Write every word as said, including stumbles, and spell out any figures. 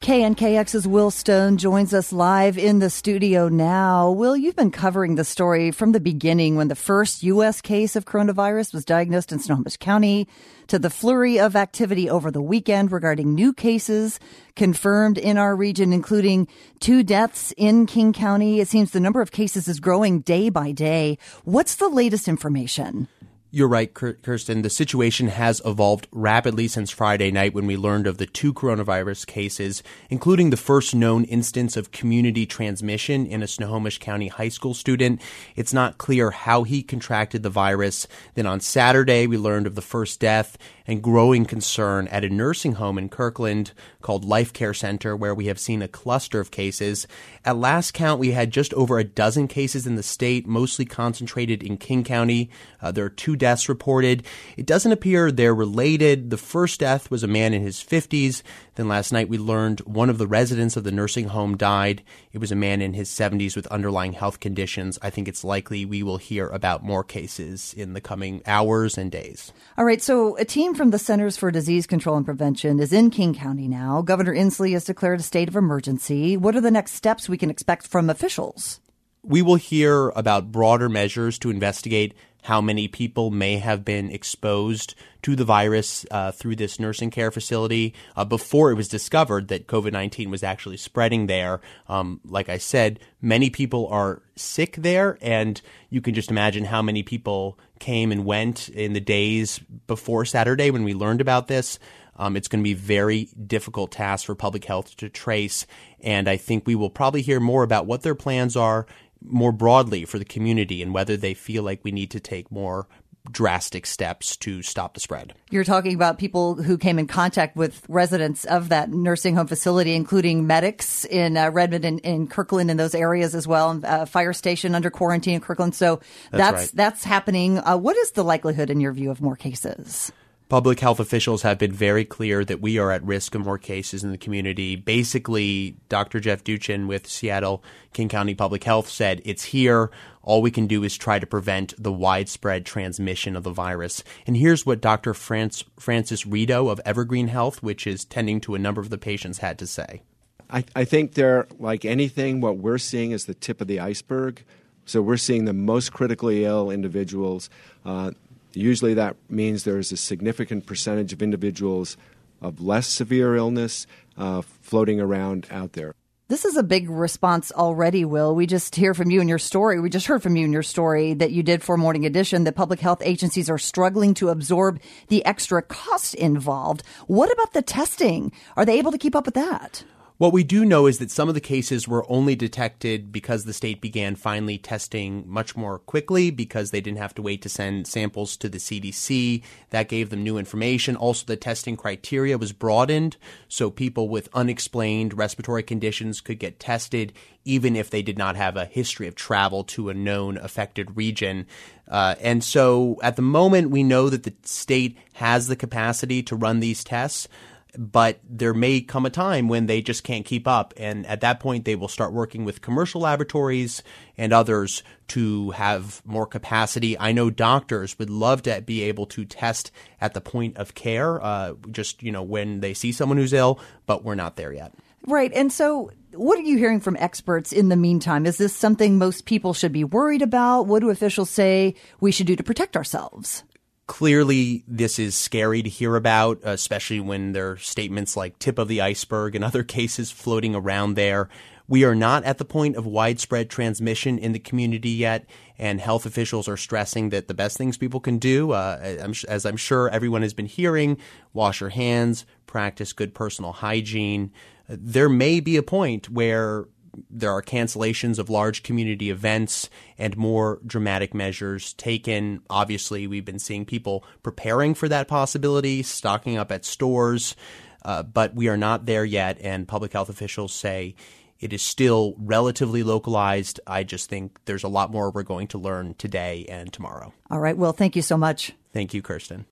K N K X's Will Stone joins us live in the studio now. Will, you've been covering the story from the beginning when the first U S case of coronavirus was diagnosed in Snohomish County, to the flurry of activity over the weekend regarding new cases confirmed in our region, including two deaths in King County. It seems the number of cases is growing day by day. What's the latest information? You're right, Kirsten. The situation has evolved rapidly since Friday night when we learned of the two coronavirus cases, including the first known instance of community transmission in a Snohomish County high school student. It's not clear how he contracted the virus. Then on Saturday, we learned of the first death and growing concern at a nursing home in Kirkland called Life Care Center, where we have seen a cluster of cases. At last count, we had just over a dozen cases in the state, mostly concentrated in King County. Uh, there are two deaths reported. It doesn't appear they're related. The first death was a man in his fifties. Then last night we learned one of the residents of the nursing home died. It was a man in his seventies with underlying health conditions. I think it's likely we will hear about more cases in the coming hours and days. All right, so a team from the Centers for Disease Control and Prevention is in King County now. Governor Inslee has declared a state of emergency. What are the next steps we can expect from officials? We will hear about broader measures to investigate how many people may have been exposed to the virus uh, through this nursing care facility uh, before it was discovered that COVID nineteen was actually spreading there. Um, like I said, many people are sick there, and you can just imagine how many people came and went in the days before Saturday when we learned about this. Um, it's going to be a very difficult task for public health to trace, and I think we will probably hear more about what their plans are more broadly for the community and whether they feel like we need to take more drastic steps to stop the spread. You're talking about people who came in contact with residents of that nursing home facility, including medics in uh, Redmond and in Kirkland and those areas as well, and uh, fire station under quarantine in Kirkland. So that's that's, right. that's happening. Uh, what is the likelihood, in your view, of more cases? Public health officials have been very clear that we are at risk of more cases in the community. Basically, Doctor Jeff Duchin with Seattle King County Public Health said it's here. All we can do is try to prevent the widespread transmission of the virus. And here's what Doctor France, Francis Rideau of Evergreen Health, which is tending to a number of the patients, had to say. I, I think they're, like anything, what we're seeing is the tip of the iceberg. So we're seeing the most critically ill individuals. Uh, Usually that means there's a significant percentage of individuals of less severe illness uh, floating around out there. This is a big response already, Will. We just hear from you in your story. We just heard from you in your story that you did for Morning Edition that public health agencies are struggling to absorb the extra cost involved. What about the testing? Are they able to keep up with that? What we do know is that some of the cases were only detected because the state began finally testing much more quickly because they didn't have to wait to send samples to the C D C. That gave them new information. Also, the testing criteria was broadened, so people with unexplained respiratory conditions could get tested even if they did not have a history of travel to a known affected region. Uh, and so at the moment, we know that the state has the capacity to run these tests, but there may come a time when they just can't keep up. And at that point, they will start working with commercial laboratories and others to have more capacity. I know doctors would love to be able to test at the point of care, uh, just, you know, when they see someone who's ill, but we're not there yet. Right. And so what are you hearing from experts in the meantime? Is this something most people should be worried about? What do officials say we should do to protect ourselves? Clearly, this is scary to hear about, especially when there are statements like tip of the iceberg and other cases floating around there. We are not at the point of widespread transmission in the community yet, and health officials are stressing that the best things people can do, uh, as I'm sure everyone has been hearing, wash your hands, practice good personal hygiene. There may be a point where there are cancellations of large community events and more dramatic measures taken. Obviously, we've been seeing people preparing for that possibility, stocking up at stores, uh, but we are not there yet. And public health officials say it is still relatively localized. I just think there's a lot more we're going to learn today and tomorrow. All right. Well, thank you so much. Thank you, Kirsten.